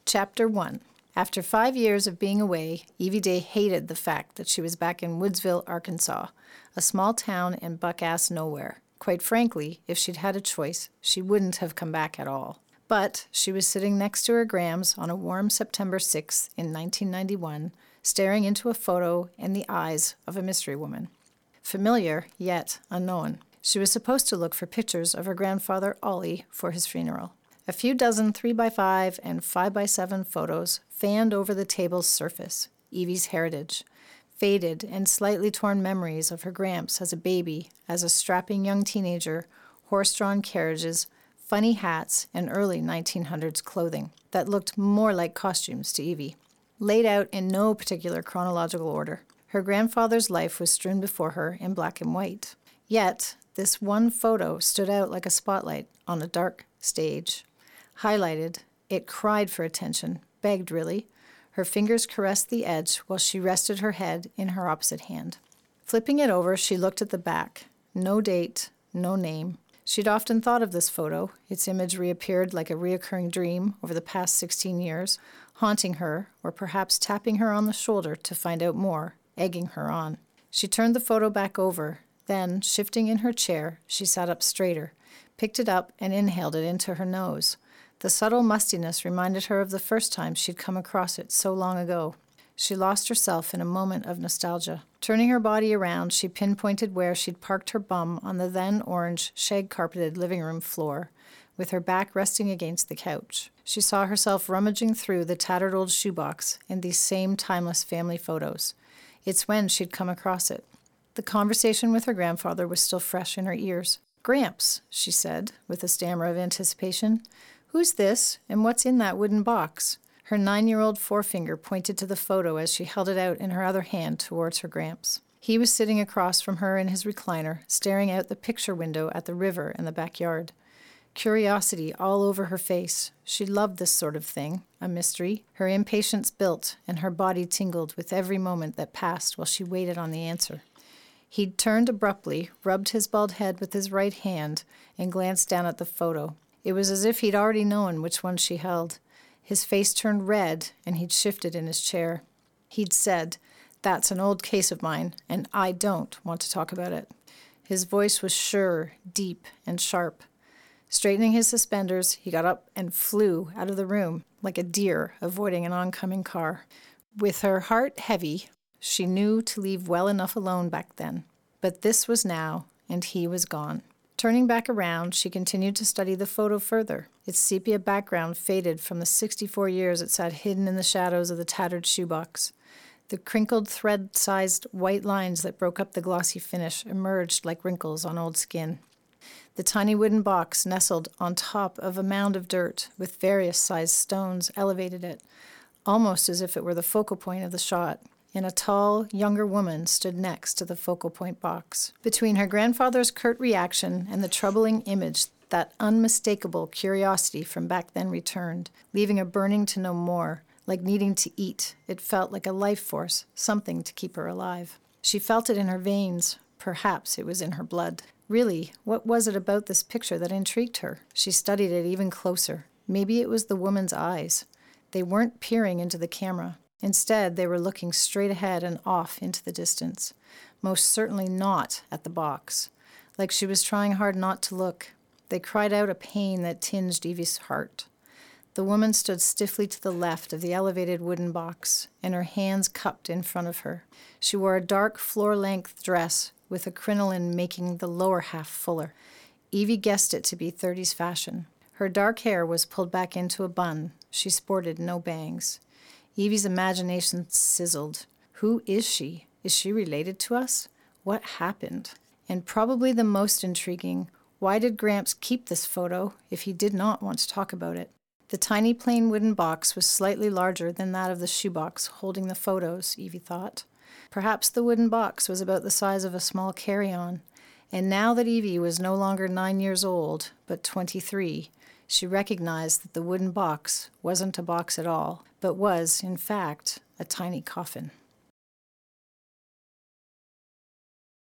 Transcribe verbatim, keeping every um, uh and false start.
Chapter one. After five years of being away, Evie Day hated the fact that she was back in Woodsville, Arkansas, a small town in buck-ass nowhere. Quite frankly, if she'd had a choice, she wouldn't have come back at all. But she was sitting next to her Grams on a warm September sixth in nineteen ninety-one, staring into a photo in the eyes of a mystery woman. Familiar, yet unknown. She was supposed to look for pictures of her grandfather, Ollie, for his funeral. A few dozen three by five and five by seven photos fanned over the table's surface. Evie's heritage. Faded and slightly torn memories of her Gramps as a baby, as a strapping young teenager, horse-drawn carriages, funny hats, and early nineteen hundreds clothing that looked more like costumes to Evie. Laid out in no particular chronological order, her grandfather's life was strewn before her in black and white. Yet, this one photo stood out like a spotlight on a dark stage. Highlighted, it cried for attention, begged really. Her fingers caressed the edge while she rested her head in her opposite hand. Flipping it over, she looked at the back. No date, no name. She'd often thought of this photo. Its image reappeared like a reoccurring dream over the past sixteen years, haunting her, or perhaps tapping her on the shoulder to find out more, egging her on. She turned the photo back over. Then, shifting in her chair, she sat up straighter, picked it up, and inhaled it into her nose. The subtle mustiness reminded her of the first time she'd come across it so long ago. She lost herself in a moment of nostalgia. Turning her body around, she pinpointed where she'd parked her bum on the then-orange, shag-carpeted living room floor, with her back resting against the couch. She saw herself rummaging through the tattered old shoebox in these same timeless family photos. It's when she'd come across it. The conversation with her grandfather was still fresh in her ears. "Gramps," she said, with a stammer of anticipation. "Who's this, and what's in that wooden box?" Her nine-year-old forefinger pointed to the photo as she held it out in her other hand towards her Gramps. He was sitting across from her in his recliner, staring out the picture window at the river in the backyard. Curiosity all over her face. She loved this sort of thing, a mystery. Her impatience built, and her body tingled with every moment that passed while she waited on the answer. He'd turned abruptly, rubbed his bald head with his right hand, and glanced down at the photo. It was as if he'd already known which one she held. His face turned red, and he'd shifted in his chair. He'd said, "That's an old case of mine, and I don't want to talk about it." His voice was sure, deep, and sharp. Straightening his suspenders, he got up and flew out of the room, like a deer avoiding an oncoming car. With her heart heavy, she knew to leave well enough alone back then. But this was now, and he was gone. Turning back around, she continued to study the photo further. Its sepia background faded from the sixty-four years it sat hidden in the shadows of the tattered shoebox. The crinkled thread-sized white lines that broke up the glossy finish emerged like wrinkles on old skin. The tiny wooden box nestled on top of a mound of dirt with various sized stones elevated it, almost as if it were the focal point of the shot. And a tall, younger woman stood next to the focal point box. Between her grandfather's curt reaction and the troubling image, that unmistakable curiosity from back then returned, leaving a burning to know more, like needing to eat. It felt like a life force, something to keep her alive. She felt it in her veins. Perhaps it was in her blood. Really, what was it about this picture that intrigued her? She studied it even closer. Maybe it was the woman's eyes. They weren't peering into the camera. Instead, they were looking straight ahead and off into the distance, most certainly not at the box, like she was trying hard not to look. They cried out a pain that tinged Evie's heart. The woman stood stiffly to the left of the elevated wooden box, and her hands cupped in front of her. She wore a dark floor-length dress with a crinoline making the lower half fuller. Evie guessed it to be thirties fashion. Her dark hair was pulled back into a bun. She sported no bangs. Evie's imagination sizzled. Who is she? Is she related to us? What happened? And probably the most intriguing, why did Gramps keep this photo if he did not want to talk about it? The tiny plain wooden box was slightly larger than that of the shoebox holding the photos, Evie thought. Perhaps the wooden box was about the size of a small carry-on. And now that Evie was no longer nine years old, but twenty-three, she recognized that the wooden box wasn't a box at all, but was, in fact, a tiny coffin.